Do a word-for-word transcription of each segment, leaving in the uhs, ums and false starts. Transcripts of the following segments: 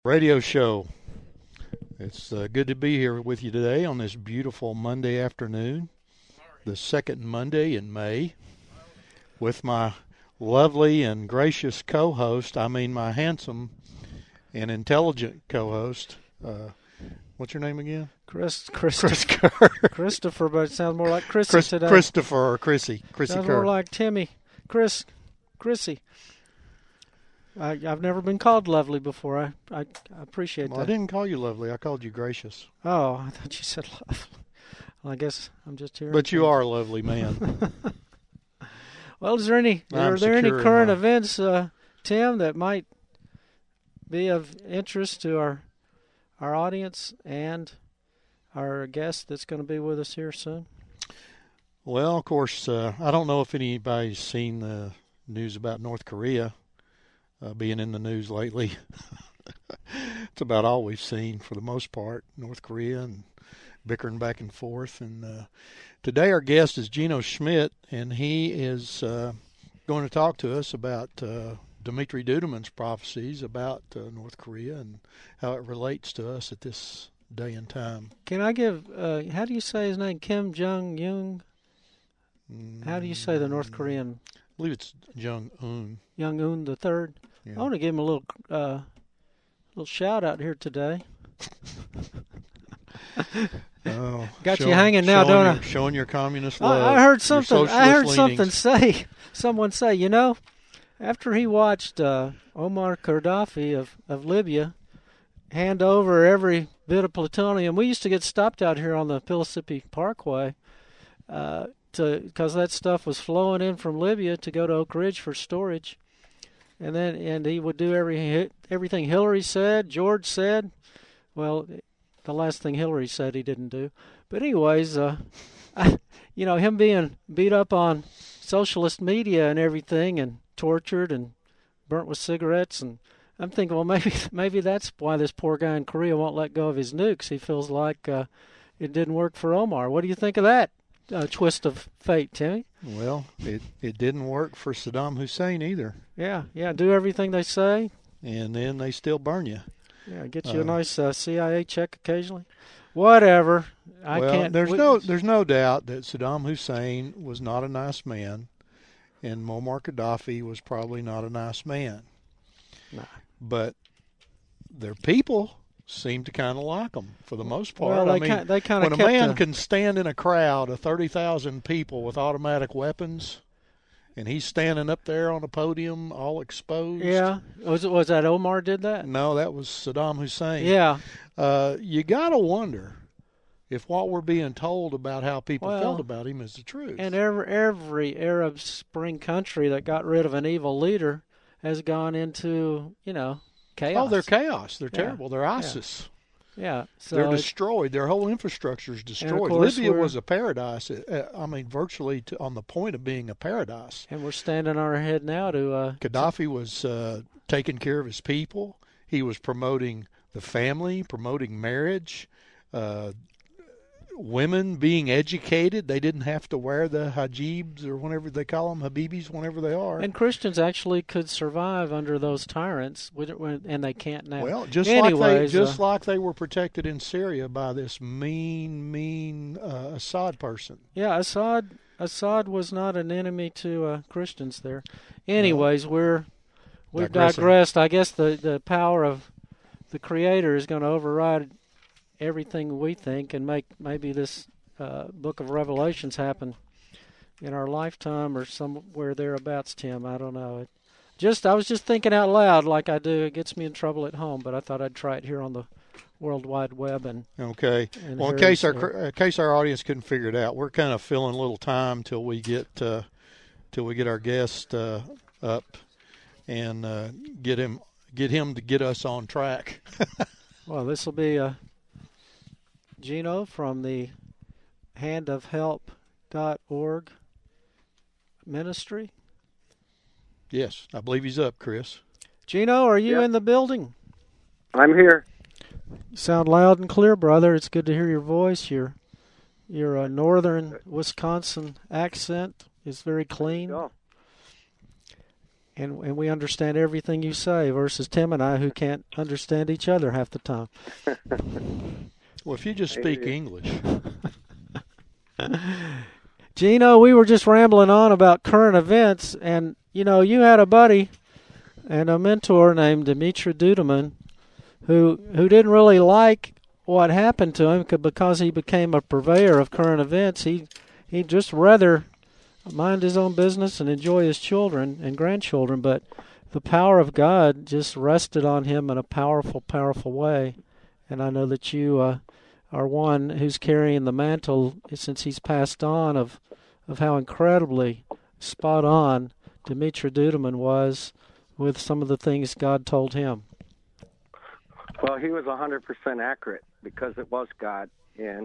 Radio show. It's uh, good to be here with you today on this beautiful Monday afternoon, the second Monday in May, with my lovely and gracious co-host, I mean my handsome and intelligent co-host. Uh, what's your name again? Chris, Chris, Chris Kerr. Christopher, but it sounds more like Chrissy Chris, today. Christopher or Chrissy. Chrissy sounds Kerr. more like Timmy. Chris, Chrissy. I, I've never been called lovely before. I, I, I appreciate Well, that. I didn't call you lovely. I called you gracious. Oh, I thought you said lovely. Well, I guess I'm just here. But you are a lovely man. Well, is there any I'm are there any secure in current my- events, uh, Tim, that might be of interest to our our audience and our guest that's going to be with us here soon? Well, of course, uh, I don't know if anybody's seen the news about North Korea uh, being in the news lately. It's about all we've seen for the most part, North Korea and bickering back and forth. And uh, today our guest is Gino Schmidt, and he is uh, going to talk to us about uh, Dimitri Duduman's prophecies about uh, North Korea and how it relates to us at this day and time. Can I give, uh, how do you say his name? Kim Jong-un? How do you say the North Korean? I believe it's Jong-un. Jong-un the third? Yeah. I want to give him a little uh, little shout out here today. Oh, Got you showing- hanging now, showing don't your, I? Showing your communist love. I, I heard your something. I heard socialist something leanings. say. Someone say, you know, after he watched uh, Omar Gaddafi of, of Libya hand over every bit of plutonium, we used to get stopped out here on the Pillsbury Parkway uh, to because that stuff was flowing in from Libya to go to Oak Ridge for storage, and then and he would do every everything Hillary said, George said. Well, the last thing Hillary said he didn't do. But anyways, uh, I, you know, him being beat up on socialist media and everything and tortured and burnt with cigarettes, and I'm thinking, well, maybe maybe that's why this poor guy in Korea won't let go of his nukes. He feels like uh, it didn't work for Omar. What do you think of that uh, twist of fate, Timmy? Well, it, it didn't work for Saddam Hussein either. Yeah, yeah, do everything they say. And then they still burn you. Yeah, get you Uh, a nice uh, C I A check occasionally. Whatever. I well, can't. there's we- no there's no doubt that Saddam Hussein was not a nice man, and Muammar Gaddafi was probably not a nice man. No. But their people seem to kind of like them for the most part. Well, I they mean, ki- they kind when of a kept man the- can stand in a crowd of thirty thousand people with automatic weapons, and he's standing up there on a podium all exposed. Yeah, was it was that Omar did that? No, that was Saddam Hussein. Yeah. Uh, you got to wonder if what we're being told about how people Well, felt about him is the truth. And every every Arab Spring country that got rid of an evil leader has gone into, you know, chaos. oh, they're chaos. They're Yeah. terrible. They're ISIS. Yeah, so They're it- destroyed. Their whole infrastructure is destroyed. course Libya we're- was a paradise. Uh, I mean, virtually to, on the point of being a paradise. and we're standing on our head now to uh, Gaddafi was uh, taking care of his people. He was promoting the family, promoting marriage, uh, women being educated. They didn't have to wear the hijabs or whatever they call them, habibis, whenever they are. and Christians actually could survive under those tyrants, with- when- and they can't now. Well, just like they Anyways, just uh, like they were protected in Syria by this mean, mean uh, Assad person. Yeah, Assad Assad was not an enemy to uh, Christians there. Anyways, we're we've Digressing. digressed. I guess the, the power of the Creator is going to override everything we think and make maybe this uh, book of Revelations happen in our lifetime or somewhere thereabouts, Tim. I don't know. It just I was just thinking out loud like I do. It gets me in trouble at home, but I thought I'd try it here on the World Wide Web. And, Okay. and Well, in here case is, our uh, cr- in case our audience couldn't figure it out, we're kind of filling a little time till we get uh, till we get our guest uh, up and uh, get him get him to get us on track. Well, this will be uh, Gino from the hand of help dot org ministry. Yes, I believe he's up, Chris. Gino, are you Yep. in the building? I'm here. You sound loud and clear, brother. It's good to hear your voice. Your your uh, northern Wisconsin accent is very clean. Go. and and we understand everything you say versus Tim and I who can't understand each other half the time. Well, if you just speak English. Gino, we were just rambling on about current events, and, you know, you had a buddy and a mentor named Dimitri Duduman who who didn't really like what happened to him because he became a purveyor of current events. He he'd just rather mind his own business and enjoy his children and grandchildren, but the power of God just rested on him in a powerful, powerful way. And I know that you uh, are one who's carrying the mantle since he's passed on of of how incredibly spot on Dimitri Duduman was with some of the things God told him. Well, he was one hundred percent accurate because it was God. And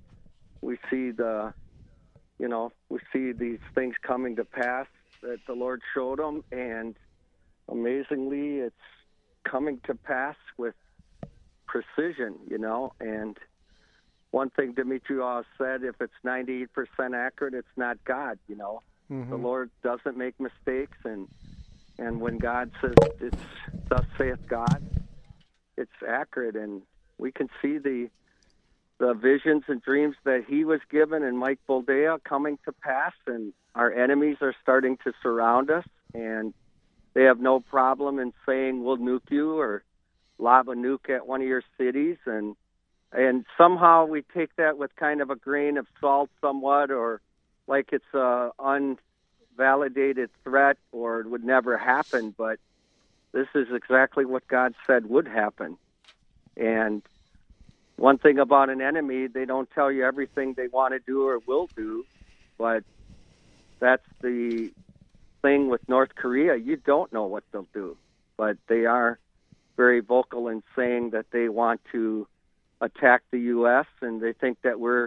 we see the, you know, we see these things coming to pass that the Lord showed him. And amazingly, it's coming to pass with precision, you know. And one thing Dimitri always said, if it's ninety-eight percent accurate, it's not God, you know. Mm-hmm. The Lord doesn't make mistakes. And, and when God says, it's thus saith God, it's accurate, and we can see the the visions and dreams that he was given and Mike Boldea coming to pass, and our enemies are starting to surround us, and they have no problem in saying we'll nuke you or lob a nuke at one of your cities, and and somehow we take that with kind of a grain of salt somewhat, or like it's a unvalidated threat or it would never happen, but this is exactly what God said would happen. And one thing about an enemy, they don't tell you everything they want to do or will do, but that's the thing with North Korea. You don't know what they'll do, but they are very vocal in saying that they want to attack the U S, and they think that we're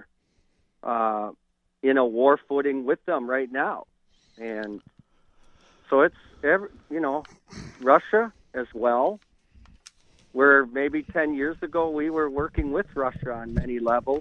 uh, in a war footing with them right now. And so it's, every, you know, Russia as well, where maybe ten years ago we were working with Russia on many levels.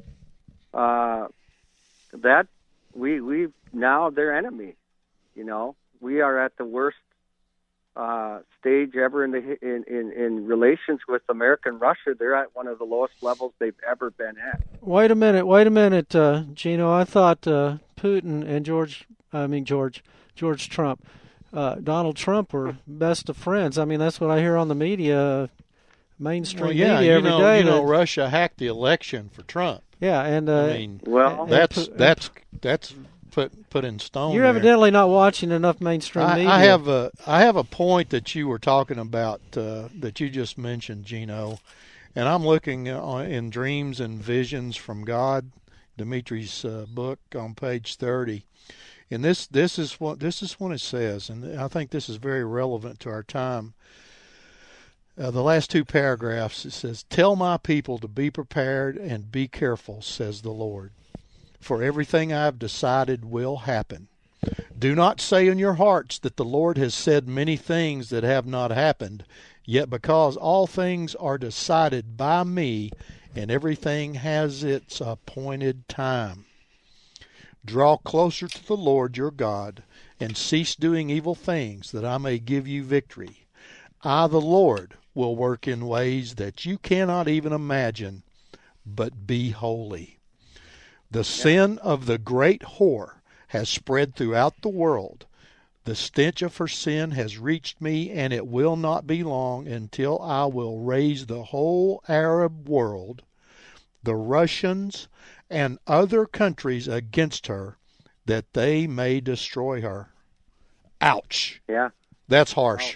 Uh, that we we now they're enemy. You know, we are at the worst uh, stage ever in the in, in in relations with America and Russia. They're at one of the lowest levels they've ever been at. Wait a minute, wait a minute, uh, Gino. I thought uh, Putin and George, I mean George, George Trump. Uh, Donald Trump were best of friends. I mean, that's what I hear on the media, mainstream well, yeah, media every you know, day. You know, that, Russia hacked the election for Trump. Yeah, and uh, I mean, well, that's and, that's that's put put in stone. You're there. evidently not watching enough mainstream I, media. I have a I have a point that you were talking about uh, that you just mentioned, Gino, and I'm looking on, in Dreams and Visions from God, Dimitri's uh, book on page thirty. And this this is what this is what it says, and I think this is very relevant to our time. Uh, the last two paragraphs, it says, "Tell my people to be prepared and be careful, says the Lord, for everything I have decided will happen. Do not say in your hearts that the Lord has said many things that have not happened, yet because all things are decided by me, and everything has its appointed time. Draw closer to the Lord your God, and cease doing evil things, that I may give you victory. I, the Lord, will work in ways that you cannot even imagine, but be holy. The sin of the great whore has spread throughout the world. The stench of her sin has reached me, and it will not be long until I will raise the whole Arab world, the Russians, and other countries against her, that they may destroy her." Ouch. Yeah. That's harsh. Ouch.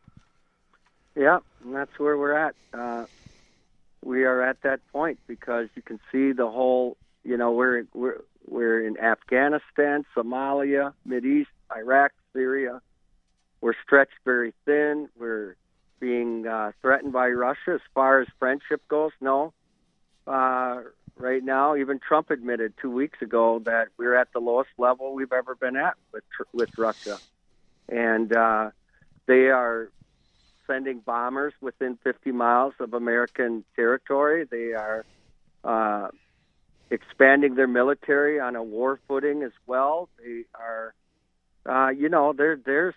Yeah, and that's where we're at. Uh, we are at that point because you can see the whole, you know, we're we're we're in Afghanistan, Somalia, Mideast, Iraq, Syria. We're stretched very thin. We're being uh, threatened by Russia as far as friendship goes. No. Uh, right now, even Trump admitted two weeks ago that we're at the lowest level we've ever been at with with Russia. And uh, they are sending bombers within fifty miles of American territory. They are uh, expanding their military on a war footing as well. They are, uh, you know, there there's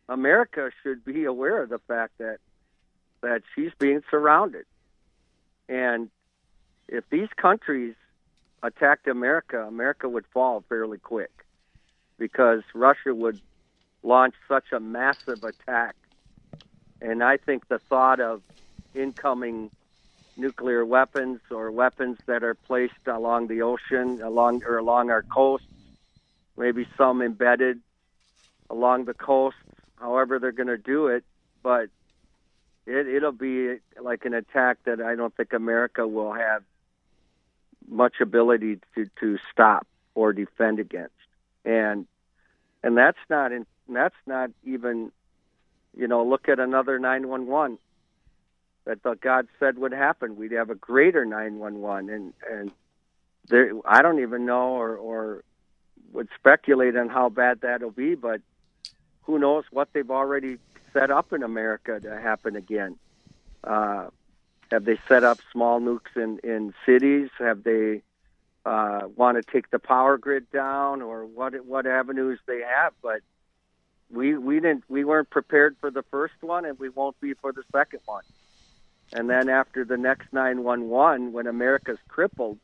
America should be aware of the fact that that she's being surrounded. And if these countries attacked America, America would fall fairly quick because Russia would launch such a massive attack. And I think the thought of incoming nuclear weapons or weapons that are placed along the ocean, along or along our coasts, maybe some embedded along the coast, however they're going to do it, but it, it'll be like an attack that I don't think America will have much ability to, to stop or defend against. And and that's not in, that's not even, you know, look at another nine one one that the God said would happen. We'd have a greater nine one one, and and there, I don't even know or, or would speculate on how bad that'll be, but who knows what they've already set up in America to happen again. Uh, have they set up small nukes in, in cities? Have they uh, want to take the power grid down, or what what avenues they have? But we we didn't we weren't prepared for the first one, and we won't be for the second one. And then after the next nine one one, when America's crippled,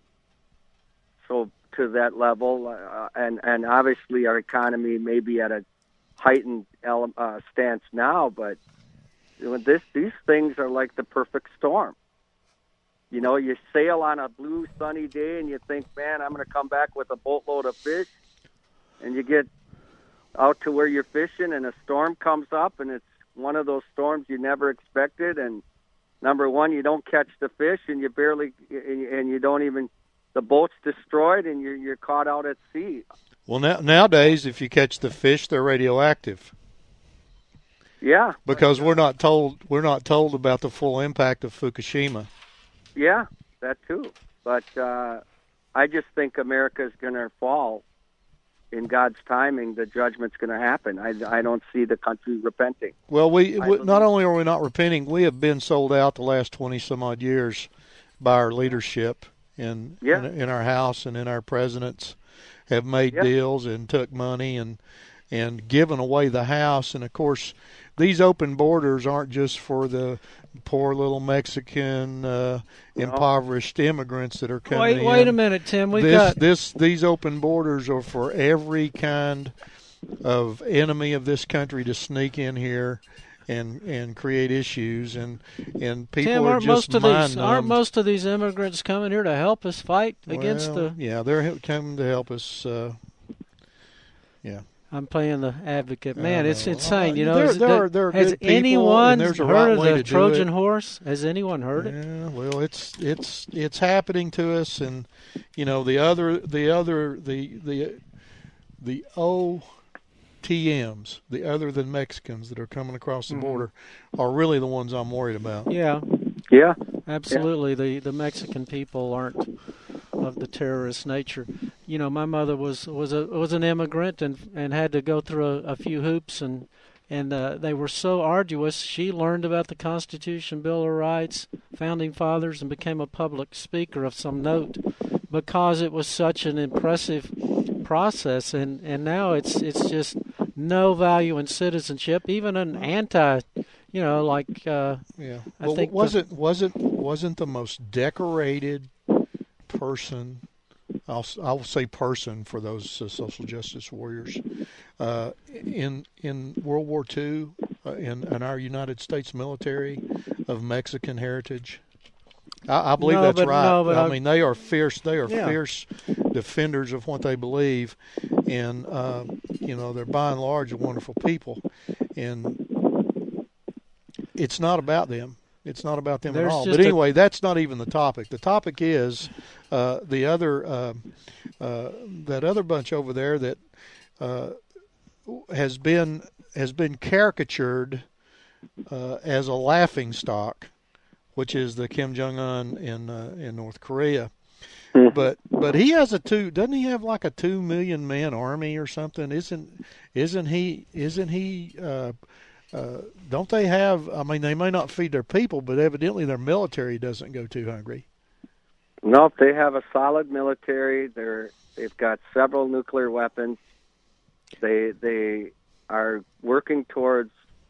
so to that level, uh, and and obviously our economy may be at a heightened uh, stance now, but you know, this these things are like the perfect storm. You know, you sail on a blue sunny day and you think, man, I'm going to come back with a boatload of fish, and you get out to where you're fishing and a storm comes up, and it's one of those storms you never expected, and number one, you don't catch the fish, and you barely, and you don't even, the boat's destroyed, and you're you're caught out at sea. Well, now, nowadays, if you catch the fish, they're radioactive. Yeah, because we're not told we're not told about the full impact of Fukushima. Yeah, that too. But uh, I just think America's going to fall in God's timing. The judgment's going to happen. I, I don't see the country repenting. Well, we, we not only are we not repenting, we have been sold out the last twenty some odd years by our leadership in yeah. in, in our House and in our presidents have made yeah. deals and took money and and given away the House. And of course, these open borders aren't just for the poor little Mexican uh, impoverished immigrants that are coming wait, in. Wait a minute, Tim. We've this, got this. These open borders are for every kind of enemy of this country to sneak in here and and create issues, and and people Tim, are aren't just most of mind these aren't numbed. most of these immigrants coming here to help us fight against Well, the? Yeah, they're coming to help us. Uh, yeah. I'm playing the advocate. Man, I it's know. insane. You know, There- is it- there are- there are has good people, anyone and there's a heard right of way the to do Trojan it. horse? Has anyone heard it? Yeah, well, it's it's it's happening to us, and you know the other the other the the the O T Ms, the other than Mexicans that are coming across the Mhm. border, are really the ones I'm worried about. Yeah, Yeah. absolutely. The the Mexican people aren't of the terrorist nature. You know, my mother was was a was an immigrant and and had to go through a, a few hoops, and and uh, they were so arduous. She learned about the Constitution, Bill of Rights, Founding Fathers, and became a public speaker of some note because it was such an impressive process. And, and now it's it's just no value in citizenship, even an anti, you know, like uh, Yeah, I well, think the- wasn't wasn't wasn't the most decorated person, I'll I'll say person for those uh, social justice warriors, uh, in in World War Two, uh, in in our United States military, of Mexican heritage. I, I believe No, that's but- right. no, but I I- mean, they are fierce. They are Yeah. fierce defenders of what they believe, and uh, you know, they're by and large a wonderful people, and it's not about them. It's not about them There's at all. just But a- anyway, that's not even the topic. The topic is uh, the other uh, uh, that other bunch over there that uh, has been has been caricatured uh, as a laughing stock, which is the Kim Jong Un in uh, in North Korea. But but he has a two. Doesn't he have like a two million man army or something? Isn't isn't he isn't he? Uh, Uh, don't they have, I mean, they may not feed their people, but evidently their military doesn't go too hungry. No, they have a solid military. They're they've got several nuclear weapons. They they are working towards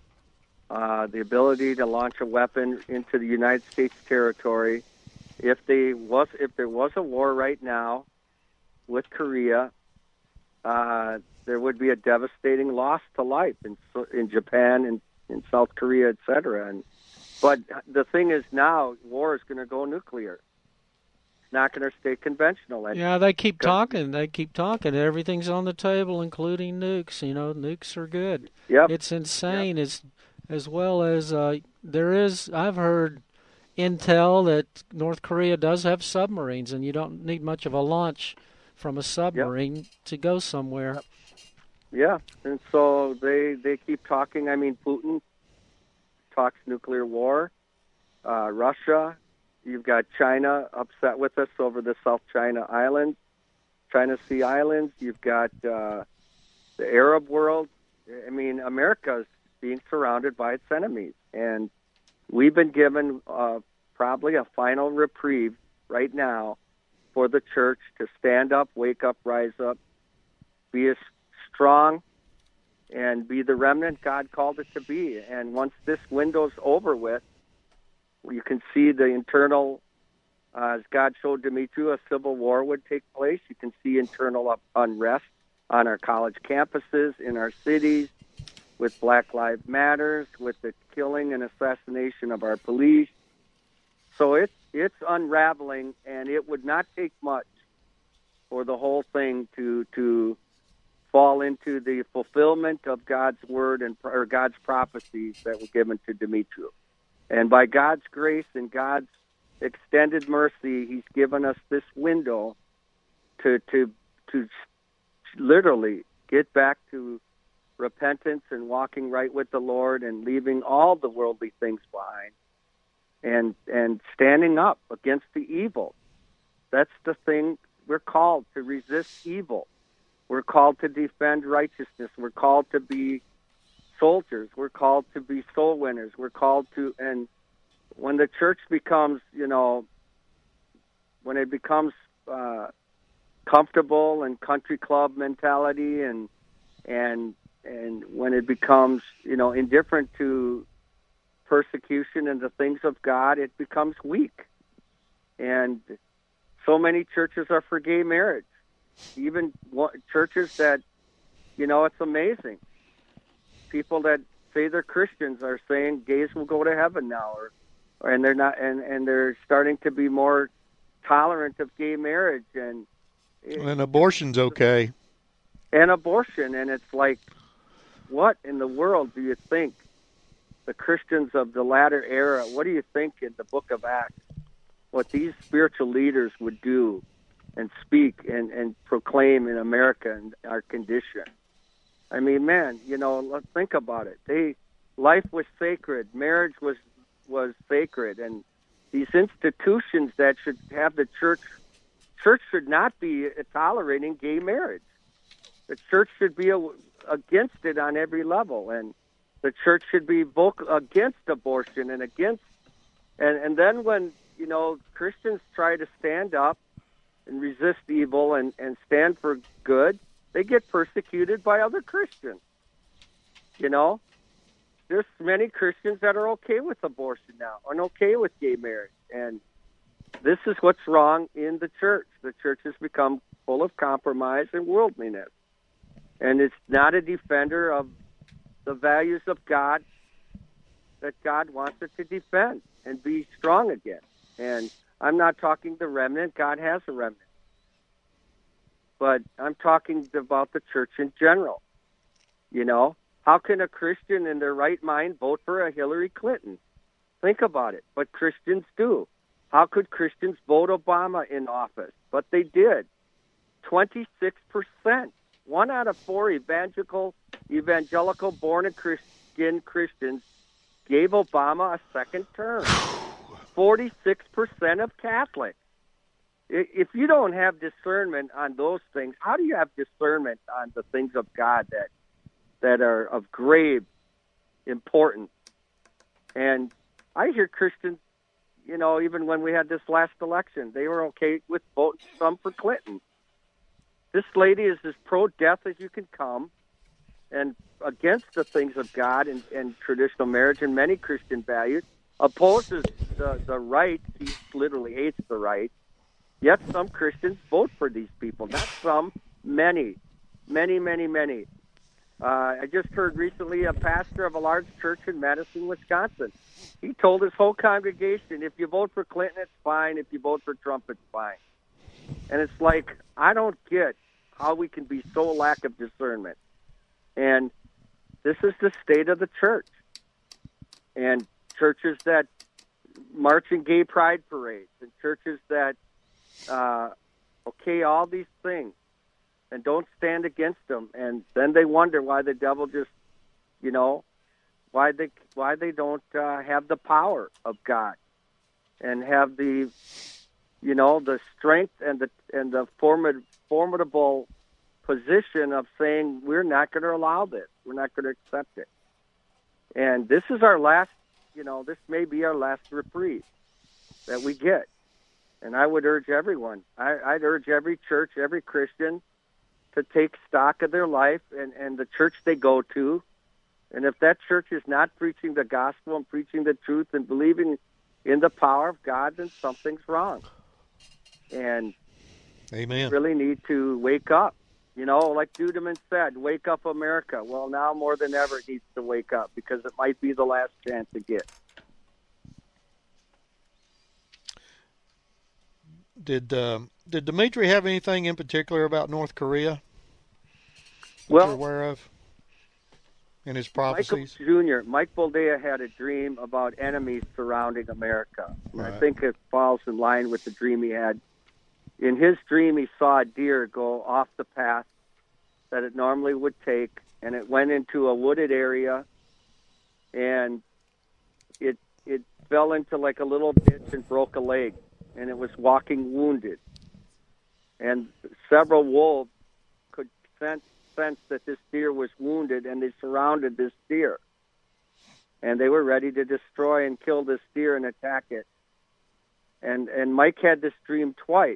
uh, the ability to launch a weapon into the United States territory. If they was if there was a war right now with Korea, uh, there would be a devastating loss to life in in Japan and in South Korea, et cetera. And but the thing is now, war is going to go nuclear. It's not going to stay conventional anymore. Yeah, they keep talking. They keep talking. Everything's on the table, including nukes. You know, nukes are good. Yep. It's insane. Yep. It's as well as uh, there is. I've heard intel that North Korea does have submarines, and you don't need much of a launch from a submarine yep. to go somewhere. Yep. Yeah, and so they they keep talking. I mean, Putin talks nuclear war. Uh, Russia, you've got China upset with us over the South China Islands, China Sea Islands. You've got uh, the Arab world. I mean, America's being surrounded by its enemies, and we've been given uh, probably a final reprieve right now for the church to stand up, wake up, rise up, be a strong, and be the remnant God called it to be. And once this window's over with, you can see the internal, uh, as God showed Demetriu, a civil war would take place. You can see internal up unrest on our college campuses, in our cities, with Black Lives Matters, with the killing and assassination of our police. So it's, it's unraveling, and it would not take much for the whole thing to to fall into the fulfillment of God's word and or God's prophecies that were given to Demetriu. And by God's grace and God's extended mercy, He's given us this window to to to literally get back to repentance and walking right with the Lord and leaving all the worldly things behind and and standing up against the evil. That's the thing. We're called to resist evil. We're called to defend righteousness. We're called to be soldiers. We're called to be soul winners. We're called to, and when the church becomes, you know, when it becomes uh, comfortable and country club mentality, and and and when it becomes, you know, indifferent to persecution and the things of God, it becomes weak. And so many churches are for gay marriage. Even churches that, you know, it's amazing. People that say they're Christians are saying gays will go to heaven now, or, or and they're not, and, and they're starting to be more tolerant of gay marriage and and abortion's okay. And abortion, and it's like, what in the world do you think the Christians of the latter era? What do you think in the Book of Acts? What these spiritual leaders would do and speak and, and proclaim in America and our condition. I mean, man, you know, let's think about it. They, life was sacred, marriage was was sacred, and these institutions that should have the church, church should not be tolerating gay marriage. The church should be a, against it on every level, and the church should be vocal against abortion and against, and, and then when, you know, Christians try to stand up and resist evil and, and stand for good, they get persecuted by other Christians. You know, there's many Christians that are okay with abortion now and okay with gay marriage. And this is what's wrong in the church. The church has become full of compromise and worldliness. And it's not a defender of the values of God that God wants it to defend and be strong again. And I'm not talking the remnant. God has a remnant. But I'm talking about the church in general. You know, how can a Christian in their right mind vote for a Hillary Clinton? Think about it. But Christians do. How could Christians vote Obama in office? But they did. twenty-six percent. One out of four evangelical, evangelical born-again Christians gave Obama a second term. forty-six percent of Catholics. If you don't have discernment on those things, how do you have discernment on the things of God that that are of grave importance? And I hear Christians, you know, even when we had this last election, they were okay with voting some for Clinton. This lady is as pro-death as you can come, and against the things of God and, and traditional marriage and many Christian values, opposes the, the right. He literally hates the right. Yet some Christians vote for these people. Not some, many, many, many, many. Uh, I just heard recently a pastor of a large church in Madison, Wisconsin. He told his whole congregation, if you vote for Clinton, it's fine. If you vote for Trump, it's fine. And it's like, I don't get how we can be so lack of discernment. And this is the state of the church. And churches that march in gay pride parades, and churches that, uh, okay, all these things, and don't stand against them. And then they wonder why the devil just, you know, why they why they don't uh, have the power of God and have the, you know, the strength and the and the formid, formidable position of saying we're not going to allow this, we're not going to accept it. And this is our last, you know, this may be our last reprieve that we get. And I would urge everyone, I, I'd urge every church, every Christian, to take stock of their life and, and the church they go to. And if that church is not preaching the gospel and preaching the truth and believing in the power of God, then something's wrong. And Amen. we really need to wake up. You know, like Dudeman said, wake up America. Well, now more than ever it needs to wake up because it might be the last chance to get. Did um, did Dimitri have anything in particular about North Korea that well, you're aware of in his prophecies? Michael Junior Mike Boldea had a dream about enemies surrounding America. Right. I think it falls in line with the dream he had. In his dream, he saw a deer go off the path that it normally would take, and it went into a wooded area, and it it fell into like a little ditch and broke a leg. And it was walking wounded. And several wolves could sense, sense that this deer was wounded, and they surrounded this deer. And they were ready to destroy and kill this deer and attack it. And and Mike had this dream twice.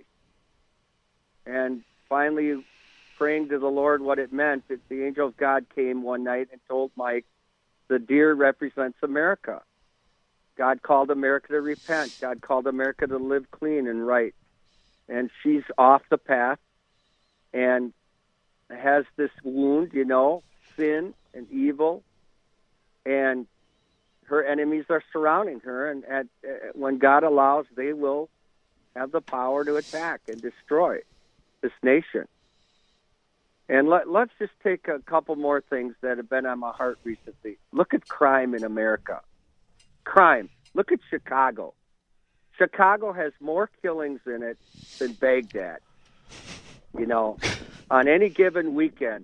And finally, praying to the Lord what it meant, the angel of God came one night and told Mike, the deer represents America. God called America to repent. God called America to live clean and right. And she's off the path and has this wound, you know, sin and evil. And her enemies are surrounding her. And at, uh, when God allows, they will have the power to attack and destroy this nation. And let, let's just take a couple more things that have been on my heart recently. Look at crime in America. Crime. Look at Chicago. Chicago has more killings in it than Baghdad. You know, on any given weekend,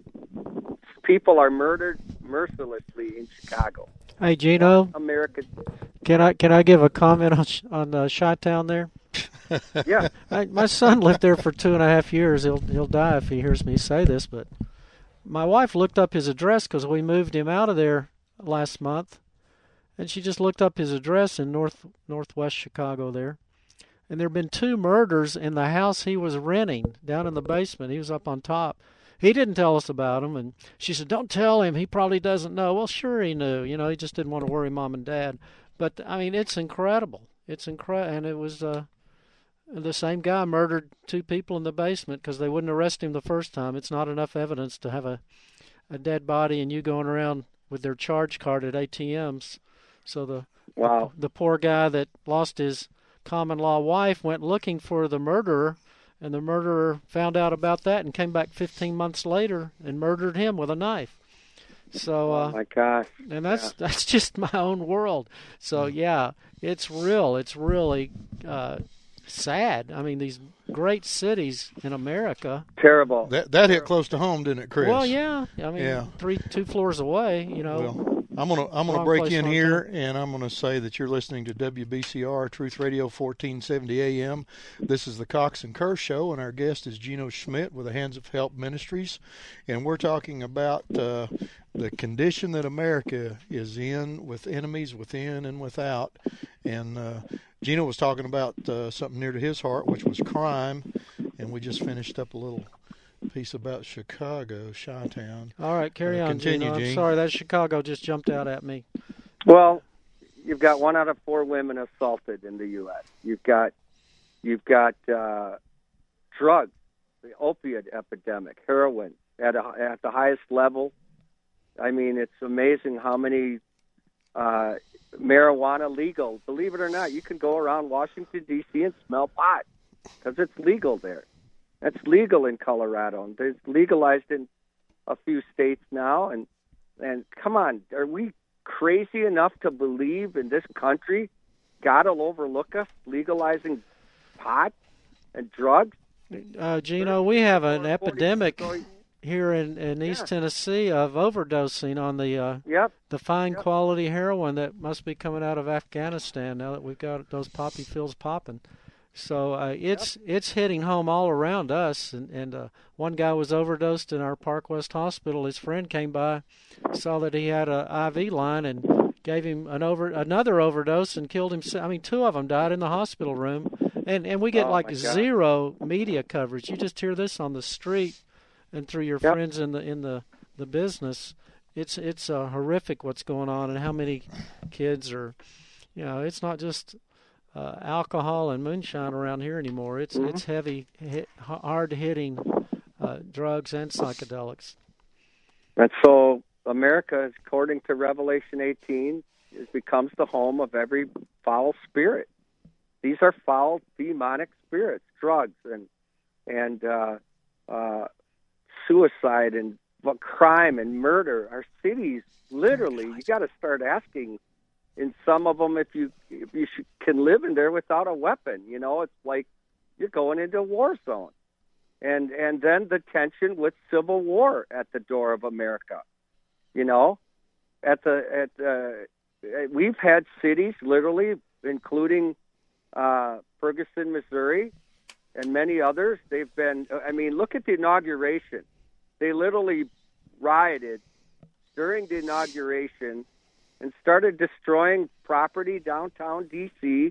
people are murdered mercilessly in Chicago. Hey, Gino. America. Can I can I give a comment on on uh, Chi-Town there? Yeah. I, my son lived there for two and a half years. He'll he'll die if he hears me say this, but my wife looked up his address because we moved him out of there last month. And she just looked up his address in north northwest Chicago there. And there have been two murders in the house he was renting down in the basement. He was up on top. He didn't tell us about them. And she said, don't tell him. He probably doesn't know. Well, sure he knew. You know, he just didn't want to worry Mom and Dad. But, I mean, it's incredible. It's incredible. And it was uh, the same guy murdered two people in the basement because they wouldn't arrest him the first time. It's not enough evidence to have a, a dead body and you going around with their charge card at A T Ms. So the, wow. the the poor guy that lost his common law wife went looking for the murderer, and the murderer found out about that and came back fifteen months later and murdered him with a knife. So, uh, oh my gosh! And that's yeah. that's just my own world. So yeah, it's real. It's really uh, sad. I mean, these great cities in America. Terrible. That that hit close to home, didn't it, Chris? Well, yeah. I mean, yeah. three two floors away. You know. Well, I'm gonna I'm gonna Wrong break place, in wrong here, time. and I'm gonna say that you're listening to W B C R Truth Radio fourteen seventy A M. This is the Cox and Kerr Show, and our guest is Gino Schmidt with the Hands of Help Ministries, and we're talking about uh, the condition that America is in, with enemies within and without. And uh, Gino was talking about uh, something near to his heart, which was crime, and we just finished up a little piece about Chicago, Chi-Town. All right, carry Uh, on, continue, Gino. I'm Gene. sorry, that Chicago just jumped out at me. Well, you've got one out of four women assaulted in the U S. You've got you've got uh, drugs, the opiate epidemic, heroin at a, at the highest level. I mean, it's amazing how many uh, marijuana legal. Believe it or not, you can go around Washington D C and smell pot because it's legal there. It's legal in Colorado, and it's legalized in a few states now. And and come on, are we crazy enough to believe in this country God will overlook us legalizing pot and drugs? Uh, Gino, we have an epidemic stories. here in, in East Yeah. Tennessee of overdosing on the uh, Yep. the fine Yep. quality heroin that must be coming out of Afghanistan now that we've got those poppy fields popping. So uh, it's it's hitting home all around us. And, and uh, one guy was overdosed in our Park West Hospital. His friend came by, saw that he had a I V line, and gave him an over another overdose and killed him. I mean, two of them died in the hospital room. And and we get Oh, like my God. zero media coverage. You just hear this on the street and through your Yep. friends in the in the, the business. It's it's uh, horrific what's going on and how many kids are. You know, it's not just uh, alcohol and moonshine around here anymore. It's Mhm. it's heavy, hit, hard hitting uh, drugs and psychedelics. And so America, according to Revelation eighteen, it becomes the home of every foul spirit. These are foul, demonic spirits, drugs and and uh, uh, suicide and crime and murder. Our cities, literally, you got to start asking in some of them if you if you should, can live in there without a weapon. You know, it's like you're going into a war zone. And and then the tension with civil war at the door of America. You know, at the at uh, we've had cities literally, including uh, Ferguson, Missouri, and many others. They've been. I mean, look at the inauguration. They literally rioted during the inauguration and started destroying property downtown D C.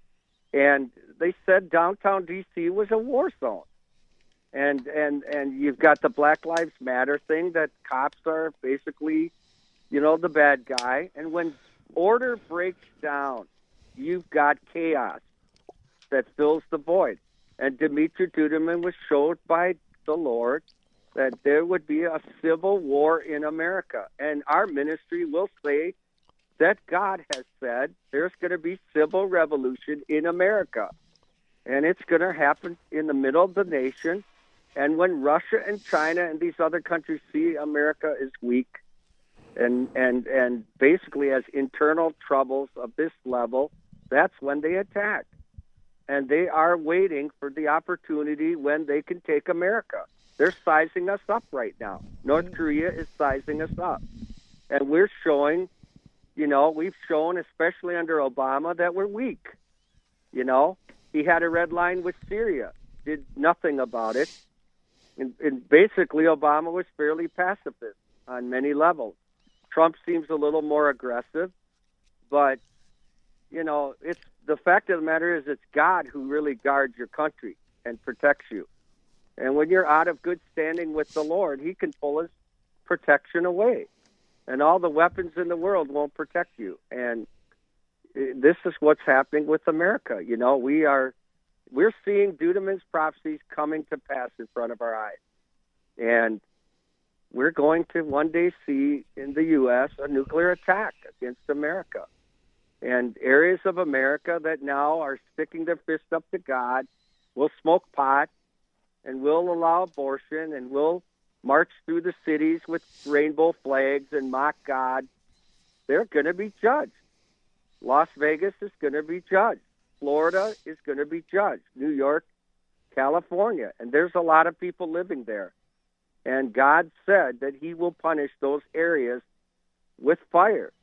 And they said downtown D C was a war zone. And and and you've got the Black Lives Matter thing that cops are basically, you know, the bad guy. And when order breaks down, you've got chaos that fills the void. And Dimitri Duduman was showed by the Lord that there would be a civil war in America. And our ministry will say that God has said there's going to be civil revolution in America. And it's going to happen in the middle of the nation. And when Russia and China and these other countries see America is weak and, and, and basically has internal troubles of this level, that's when they attack. And they are waiting for the opportunity when they can take America. They're sizing us up right now. North Korea is sizing us up. And we're showing, you know, we've shown, especially under Obama, that we're weak. You know, he had a red line with Syria, did nothing about it. And, and basically, Obama was fairly pacifist on many levels. Trump seems a little more aggressive, but, you know, it's the fact of the matter is it's God who really guards your country and protects you. And when you're out of good standing with the Lord, he can pull his protection away. And all the weapons in the world won't protect you. And this is what's happening with America. You know, we are we're seeing Duduman's prophecies coming to pass in front of our eyes. And we're going to one day see in the U S a nuclear attack against America. And areas of America that now are sticking their fist up to God will smoke pot and will allow abortion and will march through the cities with rainbow flags and mock God. They're going to be judged. Las Vegas is going to be judged. Florida is going to be judged. New York, California. And there's a lot of people living there. And God said that he will punish those areas with fire.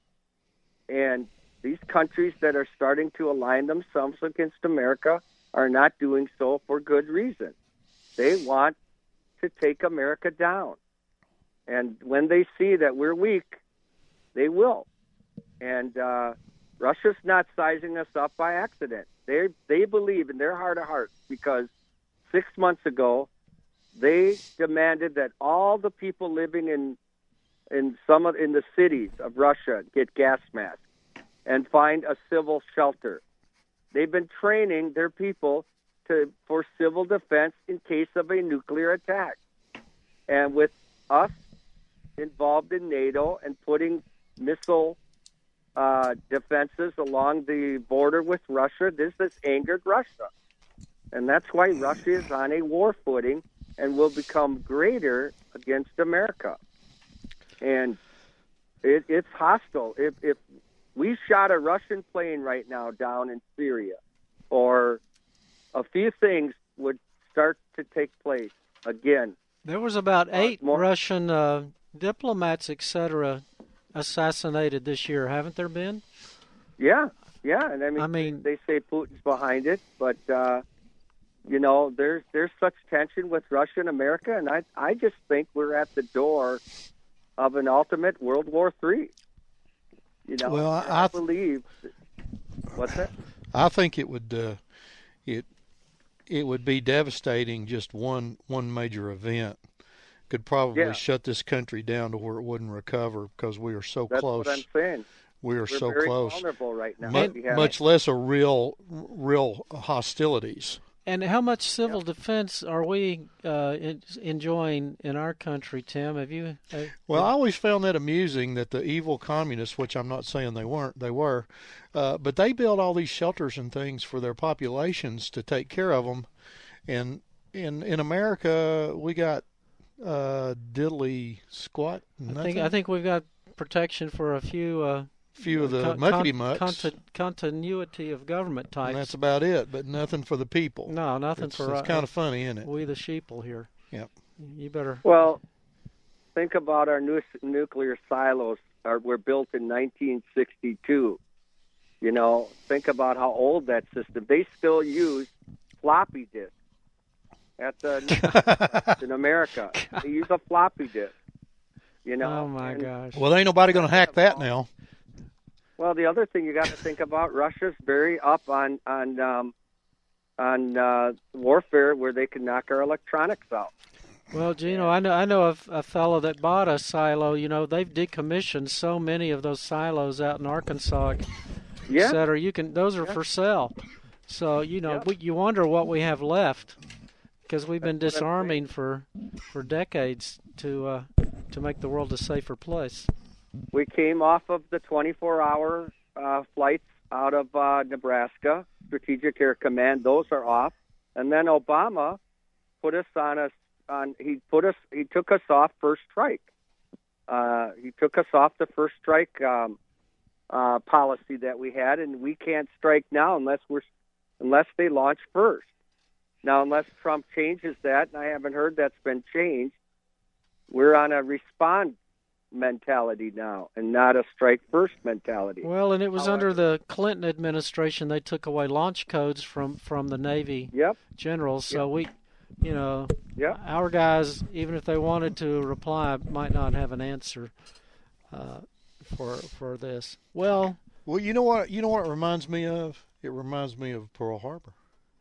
And these countries that are starting to align themselves against America are not doing so for good reason. They want to take America down. And when they see that we're weak, they will. And uh, Russia's not sizing us up by accident. They they believe in their heart of hearts because six months ago, They demanded that all the people living in in some of in the cities of Russia get gas masks and find a civil shelter. They've been training their people to for civil defense in case of a nuclear attack. And with us involved in NATO and putting missile uh, defenses along the border with Russia, this has angered Russia. And that's why Russia is on a war footing and will become greater against America. And it, it's hostile. If, if we shot a Russian plane right now down in Syria, or a few things would start to take place again. There was about eight more, Russian uh, diplomats, et cetera, assassinated this year, haven't there been? Yeah, yeah. And I mean, I mean they say Putin's behind it, but uh, you know, there's there's such tension with Russia and America, and I I just think we're at the door of an ultimate World War Three. You know, well, I, I believe. What's that? I think it would uh, it it would be devastating. Just one one major event could probably yeah. shut this country down to where it wouldn't recover because we are so That's close. That's what I'm saying. We are We're so very close. vulnerable right now. Much, much less a real real hostilities. And how much civil yep. defense are we uh, in, enjoying in our country, Tim? Have you? Uh, well, I always found that amusing that the evil communists, which I'm not saying they weren't, they were, uh, but they built all these shelters and things for their populations to take care of them. And in in America, we got uh, diddly squat. I think I think we've got protection for a few. Uh, few of the con- muckety con- mucks. Conti- continuity of government types. And that's about it, but nothing for the people. No, nothing it's, for It's uh, kind of funny, isn't it? We the sheeple here. Yep. You better. Well, think about our new nuclear silos. Are, were built in nineteen sixty-two. You know, think about how old that system. They still use floppy disks at the in America. They use a floppy disk. You know. Oh my and, gosh. Well, ain't nobody going to hack that now. Well, the other thing you got to think about, Russia's very up on on um, on uh, warfare where they can knock our electronics out. Well, Gino, I know I know a, a fellow that bought a silo. You know, they've decommissioned so many of those silos out in Arkansas, yeah. et cetera. You can those are yeah. for sale. So you know, yeah. we, you wonder what we have left because we've been disarming for for decades to uh, to make the world a safer place. We came off of the twenty-four hour uh, flights out of uh, Nebraska, Strategic Air Command. Those are off, and then Obama put us on a on. He put us. He took us off first strike. Uh, he took us off the first strike um, uh, policy that we had, and we can't strike now unless we're unless they launch first. Now, unless Trump changes that, and I haven't heard that's been changed, we're on a respond mentality now and not a strike first mentality. Well, and it was However, under the Clinton administration they took away launch codes from, from the Navy yep. generals. So yep. we, you know, yep. our guys, even if they wanted to reply, might not have an answer uh, for for this. Well, well, you know what? You know what it reminds me of? It reminds me of Pearl Harbor.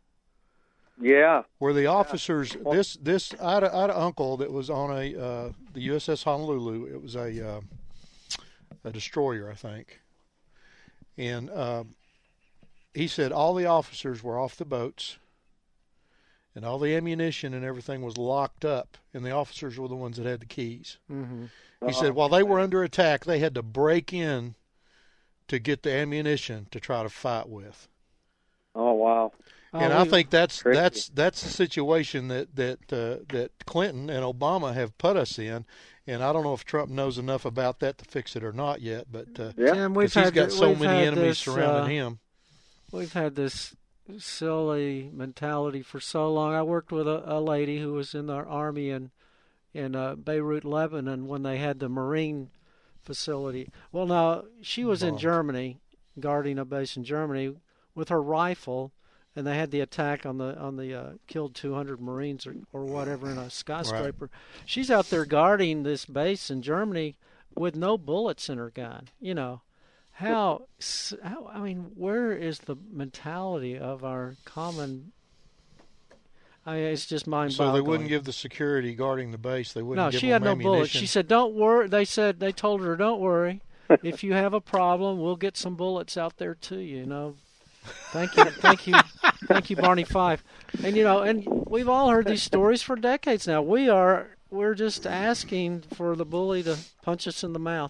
Yeah, where the officers yeah. this this I had, a, I had an uncle that was on a uh, the U S S Honolulu. It was a uh, a destroyer, I think, and uh, he said all the officers were off the boats, and all the ammunition and everything was locked up, and the officers were the ones that had the keys. Mm-hmm. He uh-huh. said while they were under attack, they had to break in to get the ammunition to try to fight with. Oh wow. And oh, I think that's crazy. that's that's the situation that that uh, that Clinton and Obama have put us in, and I don't know if Trump knows enough about that to fix it or not yet. But uh, yeah, Tim, we've he's had got so we've many had enemies this, surrounding uh, him. We've had this silly mentality for so long. I worked with a, a lady who was in the army in in uh, Beirut, Lebanon, when they had the Marine facility. Well, now she was in Germany, guarding a base in Germany with her rifle. And they had the attack on the on the uh, killed two hundred Marines or, or whatever in a skyscraper. Right. She's out there guarding this base in Germany with no bullets in her gun. You know, how, how I mean, where is the mentality of our common? I, it's just mind-boggling. So they wouldn't give the security guarding the base. They wouldn't no, give she them had no ammunition. bullets. She said, "Don't worry." They said they told her, "Don't worry. If you have a problem, we'll get some bullets out there to you." You know. Thank you, thank you, thank you, Barney Fife. And you know, and we've all heard these stories for decades now. We are we're just asking for the bully to punch us in the mouth.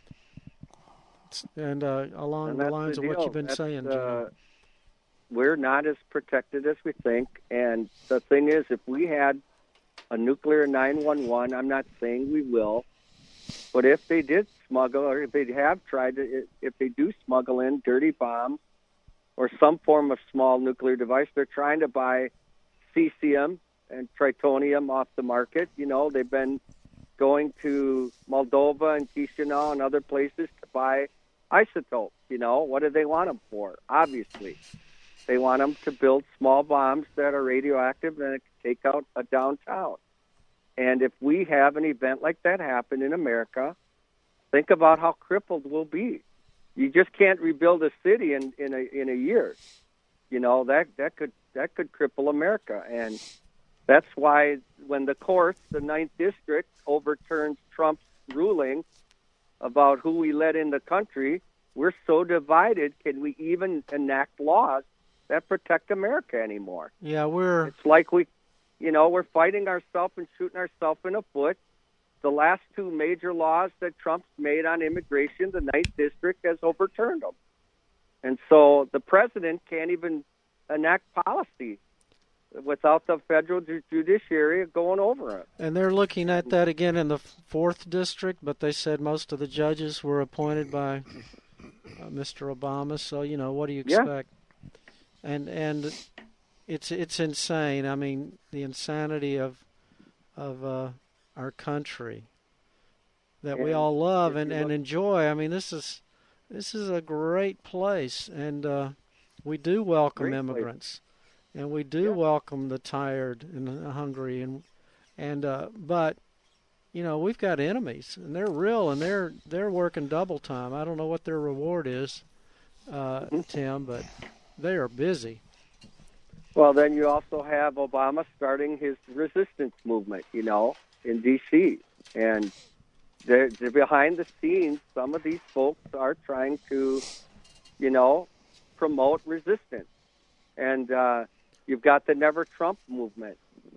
And uh, along and the lines the of what deal. you've been that's, saying, uh, Jim. We're not as protected as we think. And the thing is, if we had a nuclear nine one one, I'm not saying we will, but if they did smuggle, or if they have tried to, if they do smuggle in dirty bombs or some form of small nuclear device, they're trying to buy cesium and tritonium off the market. You know, they've been going to Moldova and Chisinau and other places to buy isotopes. You know, what do they want them for? Obviously, they want them to build small bombs that are radioactive and it can take out a downtown. And if we have an event like that happen in America, think about how crippled we'll be. You just can't rebuild a city in, in a in a year. You know, that that could that could cripple America. And that's why when the court, the Ninth District, overturns Trump's ruling about who we let in the country, we're so divided, can we even enact laws that protect America anymore? Yeah, we're... It's like we, you know, we're fighting ourselves and shooting ourselves in the foot. The last two major laws that Trump's made on immigration, the Ninth District has overturned them. And so the president can't even enact policy without the federal judiciary going over it. And they're looking at that again in the fourth district, but they said most of the judges were appointed by uh, Mister Obama. So, you know, what do you expect? Yeah. And and it's it's insane. I mean, the insanity of of uh, our country that and we all love and, and look- enjoy. I mean, this is this is a great place, and uh, we do welcome Great immigrants. Place. And we do yeah. welcome the tired and the hungry, and and uh, but you know, we've got enemies, and they're real, and they're they're working double time. I don't know what their reward is, uh, Tim, but they are busy. Well, then you also have Obama starting his resistance movement, you know, in D C And they're, they're behind the scenes, some of these folks are trying to, you know, promote resistance. And uh, you've got the Never Trump movement.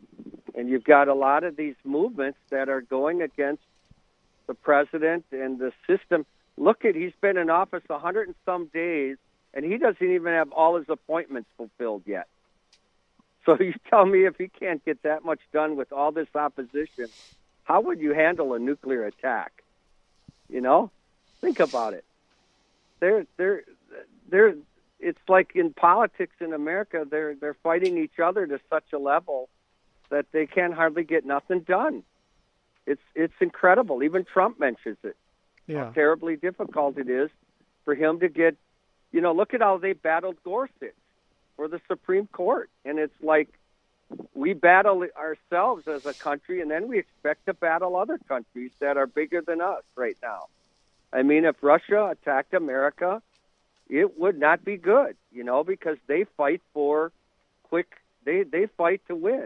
And you've got a lot of these movements that are going against the president and the system. Look at, he's been in office a hundred and some days, and he doesn't even have all his appointments fulfilled yet. So you tell me, if he can't get that much done with all this opposition, how would you handle a nuclear attack? You know, think about it. They're, they're, they're, it's like in politics in America, they're, they're fighting each other to such a level that they can hardly get nothing done. It's, it's incredible. Even Trump mentions it. Yeah. How terribly difficult it is for him to get, you know, look at how they battled Gorsuch for the Supreme Court. And it's like we battle ourselves as a country, and then we expect to battle other countries that are bigger than us right now. I mean, if Russia attacked America, it would not be good, you know, because they fight for quick, they, they fight to win.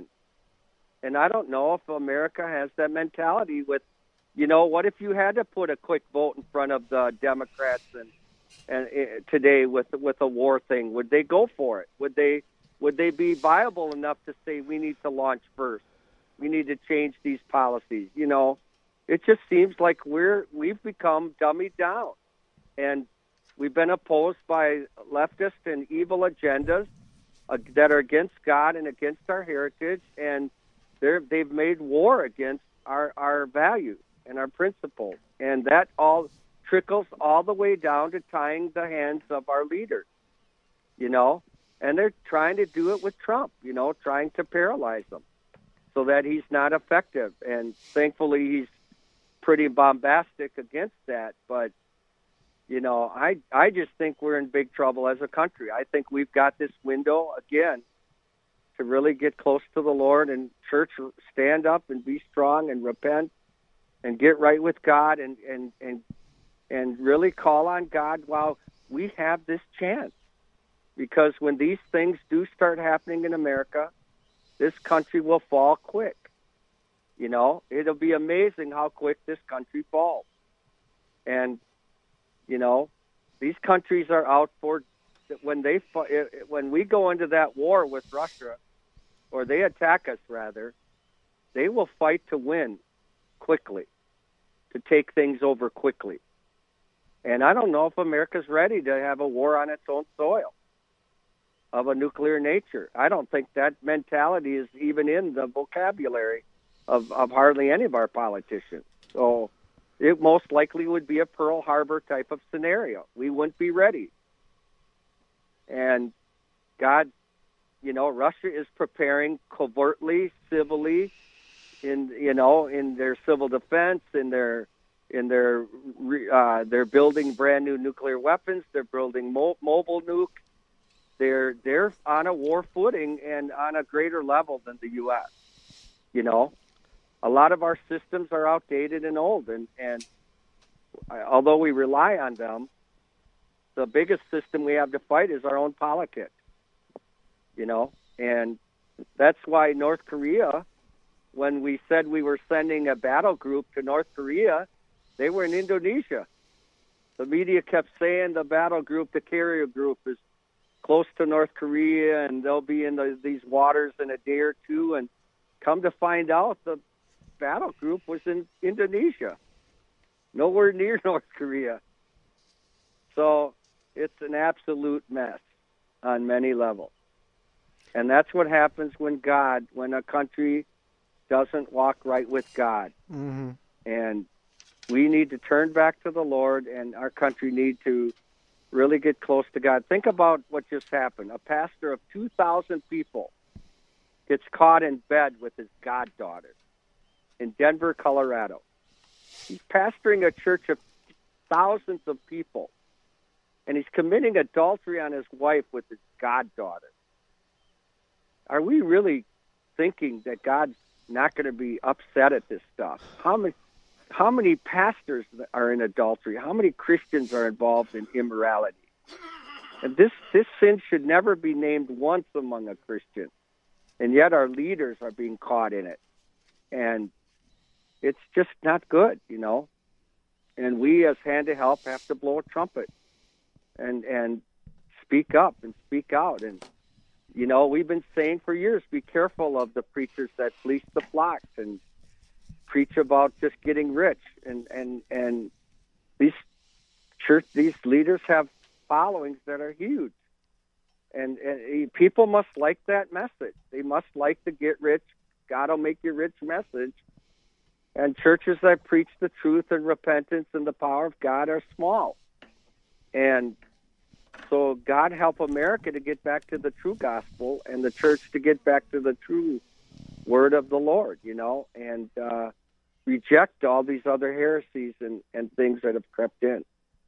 And I don't know if America has that mentality with, you know, what if you had to put a quick vote in front of the Democrats and and uh, today with with a war thing? Would they go for it? Would they would they be viable enough to say we need to launch first? We need to change these policies. You know, it just seems like we're we've become dummied down, and we've been opposed by leftist and evil agendas uh, that are against God and against our heritage, and they're they've made war against our our values and our principles, and that all trickles all the way down to tying the hands of our leaders, you know, and they're trying to do it with Trump, you know, trying to paralyze him so that he's not effective. And thankfully he's pretty bombastic against that. But, you know, I, I just think we're in big trouble as a country. I think we've got this window again to really get close to the Lord, and church, stand up and be strong and repent and get right with God, and, and, and, and really call on God while we have this chance. Because when these things do start happening in America, this country will fall quick. You know, it'll be amazing how quick this country falls. And, you know, these countries are out for, when they when we go into that war with Russia, or they attack us rather, they will fight to win quickly, to take things over quickly. And I don't know if America's ready to have a war on its own soil of a nuclear nature. I don't think that mentality is even in the vocabulary of, of hardly any of our politicians. So it most likely would be a Pearl Harbor type of scenario. We wouldn't be ready. And God, you know, Russia is preparing covertly, civilly, in you know, in their civil defense, in their in their uh, they're building brand new nuclear weapons. They're building mo- mobile nuke. They're they're on a war footing and on a greater level than the U S. You know, a lot of our systems are outdated and old, and and although we rely on them, the biggest system we have to fight is our own politics. You know, and that's why North Korea, when we said we were sending a battle group to North Korea, they were in Indonesia. The media kept saying the battle group, the carrier group, is close to North Korea, and they'll be in the, these waters in a day or two. And come to find out, the battle group was in Indonesia, nowhere near North Korea. So it's an absolute mess on many levels. And that's what happens when God, when a country doesn't walk right with God. Mm-hmm. And we need to turn back to the Lord, and our country need to really get close to God. Think about what just happened. A pastor of two thousand people gets caught in bed with his goddaughter in Denver, Colorado. He's pastoring a church of thousands of people, and he's committing adultery on his wife with his goddaughter. Are we really thinking that God's not going to be upset at this stuff? How many, how many pastors are in adultery? How many Christians are involved in immorality? And this, this sin should never be named once among a Christian. And yet our leaders are being caught in it. And it's just not good, you know. And we as Hand to Help have to blow a trumpet and, and speak up and speak out. And you know, we've been saying for years, be careful of the preachers that fleece the flocks and preach about just getting rich. And, and, and these church, these leaders have followings that are huge. And, and people must like that message. They must like the get rich, God will make you rich message. And churches that preach the truth and repentance and the power of God are small. And so God help America to get back to the true gospel, and the church to get back to the true word of the Lord, you know, and uh, reject all these other heresies and, and things that have crept in.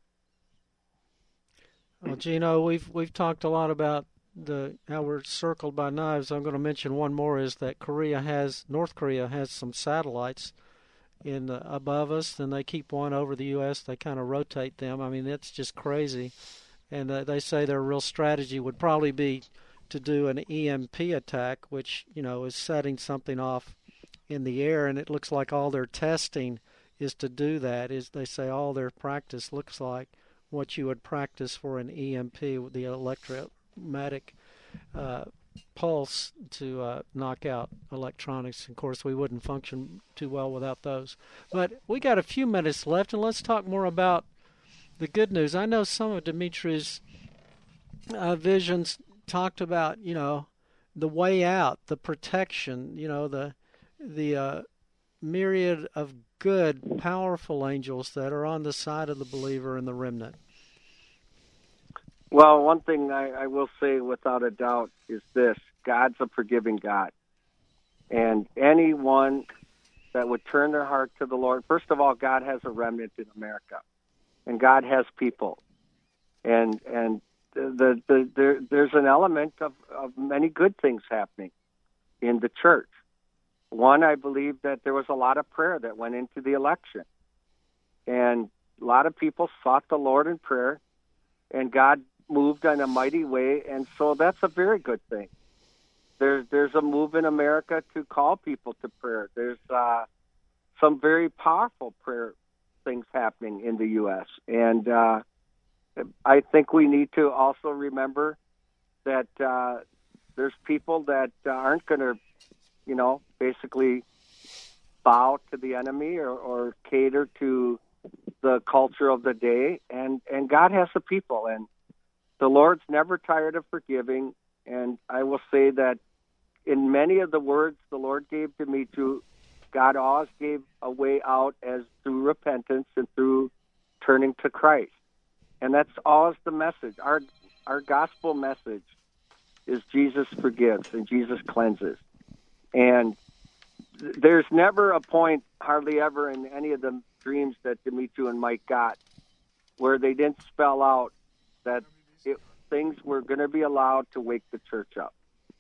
Well, Gino, we've we've talked a lot about the how we're circled by knives. I'm going to mention one more, is that Korea has North Korea has some satellites in the, above us, and they keep one over the U S. They kind of rotate them. I mean, it's just crazy. And uh, they say their real strategy would probably be to do an E M P attack, which, you know, is setting something off in the air. And it looks like all their testing is to do that. Is they say all their practice looks like what you would practice for an E M P, with the electromagnetic uh, pulse to uh, knock out electronics. Of course, we wouldn't function too well without those. But we got a few minutes left, and let's talk more about the good news. I know some of Dimitri's uh, visions talked about, you know, the way out, the protection, you know, the the uh, myriad of good, powerful angels that are on the side of the believer and the remnant. Well, one thing I, I will say without a doubt is this: God's a forgiving God, and anyone that would turn their heart to the Lord. First of all, God has a remnant in America. And God has people, and and the, the, the there there's an element of, of many good things happening in the church. One, I believe that there was a lot of prayer that went into the election, and a lot of people sought the Lord in prayer, and God moved in a mighty way, and so that's a very good thing. there's there's a move in America to call people to prayer. There's uh, some very powerful prayer things happening in the U S And uh, I think we need to also remember that uh, there's people that uh, aren't going to, you know, basically bow to the enemy or, or cater to the culture of the day. And, and God has a people, and the Lord's never tired of forgiving. And I will say that in many of the words the Lord gave to me, to God always gave a way out as through repentance and through turning to Christ. And that's always the message. Our our gospel message is Jesus forgives and Jesus cleanses. And th- there's never a point, hardly ever, in any of the dreams that Demetri and Mike got where they didn't spell out that it, things were going to be allowed to wake the church up.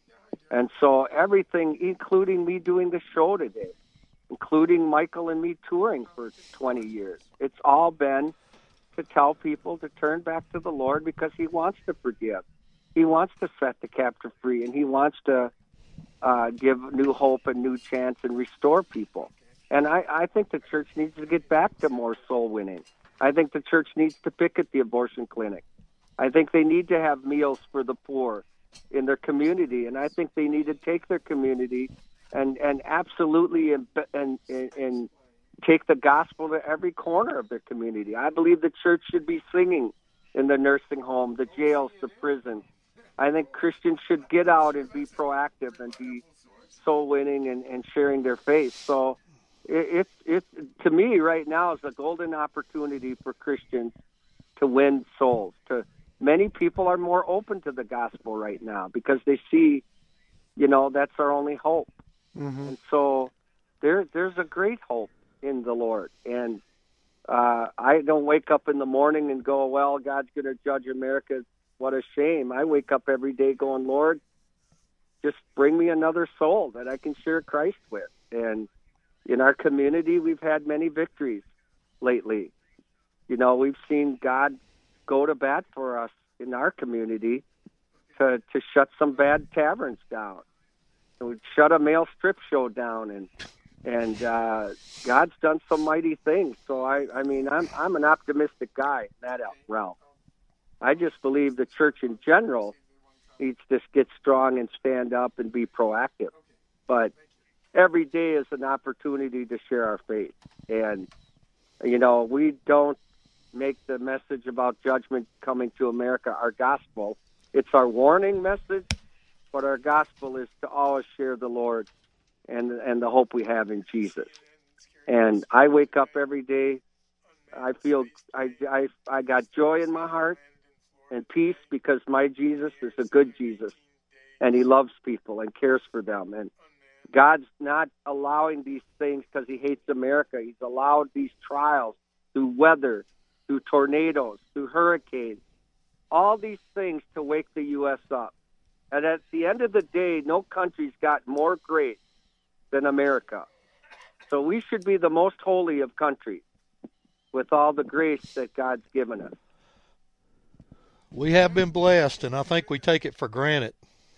And so everything, including me doing the show today, including Michael and me touring for twenty years, it's all been to tell people to turn back to the Lord, because he wants to forgive. He wants to set the captive free, and he wants to uh, give new hope and new chance and restore people. And I, I think the church needs to get back to more soul winning. I think the church needs to picket the abortion clinic. I think they need to have meals for the poor in their community, and I think they need to take their community and, and absolutely and, and, and take the gospel to every corner of their community. I believe the church should be singing in the nursing home, the jails, the prisons. I think Christians should get out and be proactive and be soul winning and, and sharing their faith. So it, it, it, to me right now is a golden opportunity for Christians to win souls. To many people are more open to the gospel right now because they see, you know, that's our only hope. Mm-hmm. And so there, there's a great hope in the Lord. And uh, I don't wake up in the morning and go, well, God's going to judge America. What a shame. I wake up every day going, Lord, just bring me another soul that I can share Christ with. And in our community, we've had many victories lately. You know, we've seen God go to bat for us in our community to, to shut some bad taverns down. And we've shut a male strip show down, and and uh, God's done some mighty things. So I, I mean, I'm I'm an optimistic guy in that realm. I just believe the church in general needs to get strong and stand up and be proactive. But every day is an opportunity to share our faith. And, you know, we don't make the message about judgment coming to America our gospel. It's our warning message, but our gospel is to always share the Lord and and the hope we have in Jesus. And I wake up every day, I feel I, I, I got joy in my heart and peace, because my Jesus is a good Jesus, and he loves people and cares for them. And God's not allowing these things because he hates America. He's allowed these trials through weather, through tornadoes, through hurricanes, all these things to wake the U S up. And at the end of the day, no country's got more grace than America. So we should be the most holy of countries with all the grace that God's given us. We have been blessed, and I think we take it for granted.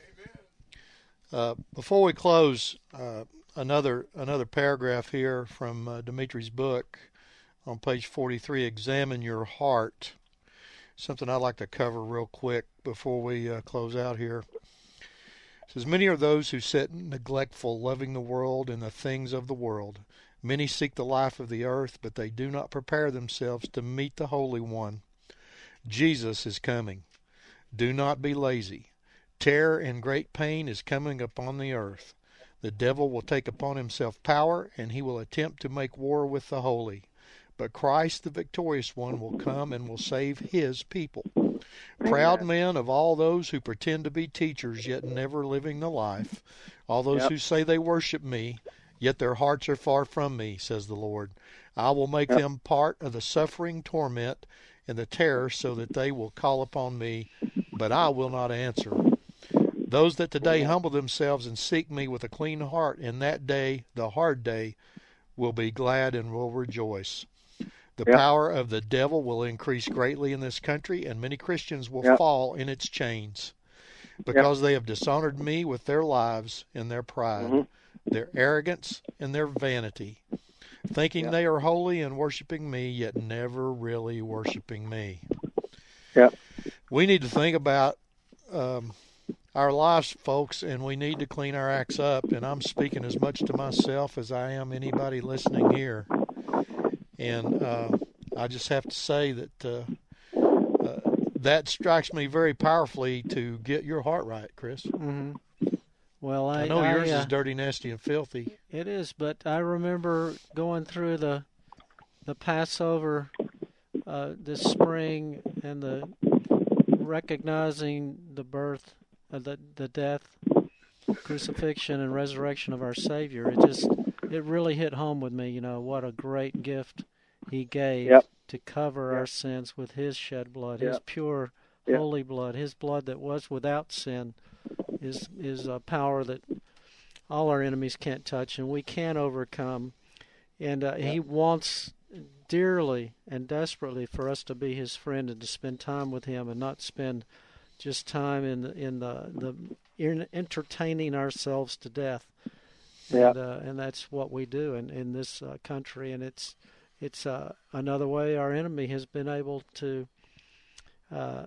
Uh, before we close, uh, another another paragraph here from uh, Demetri's book on page forty-three, Examine Your Heart. Something I'd like to cover real quick before we uh, close out here. It says, many are those who sit neglectful, loving the world and the things of the world. Many seek the life of the earth, but they do not prepare themselves to meet the Holy One. Jesus is coming. Do not be lazy. Terror and great pain is coming upon the earth. The devil will take upon himself power, and he will attempt to make war with the holy. But Christ, the victorious one, will come and will save his people. Proud men of all those who pretend to be teachers, yet never living the life. All those yep. who say they worship me, yet their hearts are far from me, says the Lord. I will make yep. them part of the suffering, torment, and the terror, so that they will call upon me, but I will not answer. Those that today humble themselves and seek me with a clean heart, in that day, the hard day, will be glad and will rejoice. The yep. power of the devil will increase greatly in this country, and many Christians will yep. fall in its chains. because Yep. they have dishonored me with their lives and their pride, Mhm. their arrogance and their vanity, thinking Yep. they are holy and worshiping me, yet never really worshiping me. Yep. We need to think about um, our lives, folks, and we need to clean our acts up. And I'm speaking as much to myself as I am anybody listening here. And uh, I just have to say that uh, uh, that strikes me very powerfully to get your heart right, Chris. Mm-hmm. Well, I, I know yours I, uh, is dirty, nasty, and filthy. It is, but I remember going through the the Passover uh, this spring and the recognizing the birth, uh, the the death, crucifixion, and resurrection of our Savior. It just it really hit home with me. You know what a great gift He gave Yep. to cover Yep. our sins with His shed blood, Yep. His pure, Yep. holy blood, His blood that was without sin. Is is a power that all our enemies can't touch, and we can overcome. And uh, He wants dearly and desperately for us to be His friend and to spend time with Him, and not spend just time in the, in the the in entertaining ourselves to death. Yeah. And, uh, and that's what we do in in this uh, country, and it's it's uh, another way our enemy has been able to uh,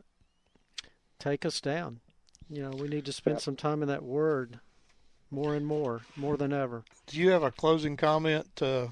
take us down. You know, we need to spend Yep. some time in that Word more and more, more than ever. Do you have a closing comment, uh,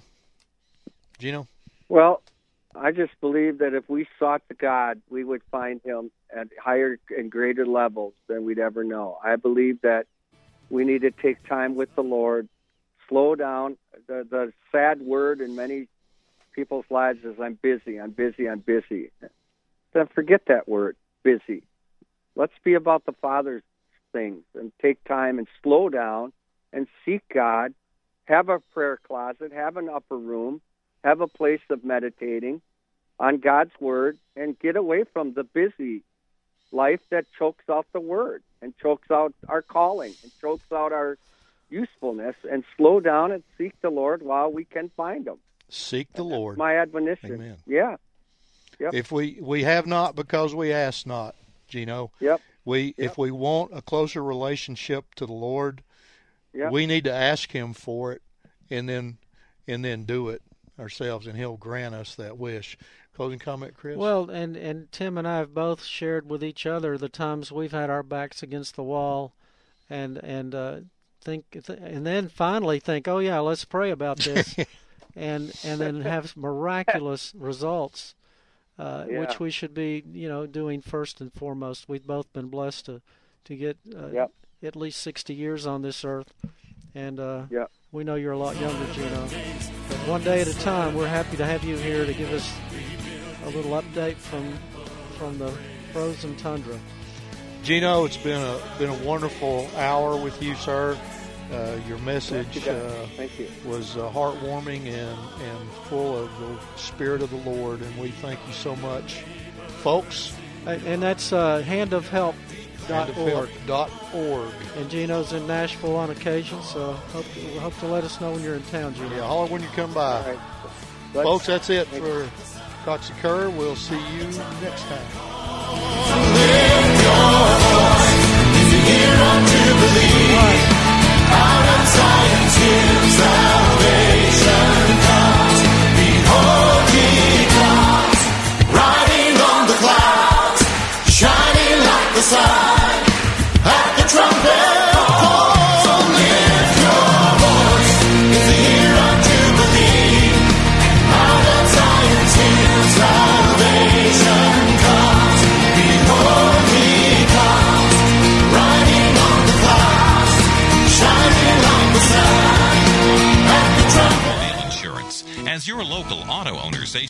Gino? Well, I just believe that if we sought the God, we would find Him at higher and greater levels than we'd ever know. I believe that we need to take time with the Lord, slow down. The, the sad word in many people's lives is I'm busy, I'm busy, I'm busy. Then forget that word, busy. Let's be about the Father's things and take time and slow down and seek God, have a prayer closet, have an upper room, have a place of meditating on God's Word, and get away from the busy life that chokes out the Word and chokes out our calling and chokes out our usefulness, and slow down and seek the Lord while we can find Him. Seek the Lord. My admonition. Amen. Yeah. Yep. If we, we have not because we ask not, Gino. Yep. We Yep. If we want a closer relationship to the Lord, Yep. we need to ask Him for it, and then and then do it ourselves, and He'll grant us that wish. Closing comment, Chris? Well, and, and Tim and I have both shared with each other the times we've had our backs against the wall, and and uh, think, and then finally think, oh yeah, let's pray about this, and and then have miraculous results, uh, Yeah. which we should be, you know, doing first and foremost. We've both been blessed to to get uh, Yep. at least sixty years on this earth, and uh, Yep. we know you're a lot younger, Gino. But one day at a time, we're happy to have you here to give us a little update from from the frozen tundra. Gino, it's been a been a wonderful hour with you, sir. Uh, your message Thank you, uh, Thank you. was uh, heartwarming and, and full of the Spirit of the Lord, and we thank you so much. Folks, And and that's uh, hand of help dot org. Dot org. And Gino's in Nashville on occasion, so hope to, hope to let us know when you're in town, Gino. Yeah, holler when you come by. All right. Let's- Folks, that's it Thank for Coxie Kerr. We'll see you next time. As your local auto owner says.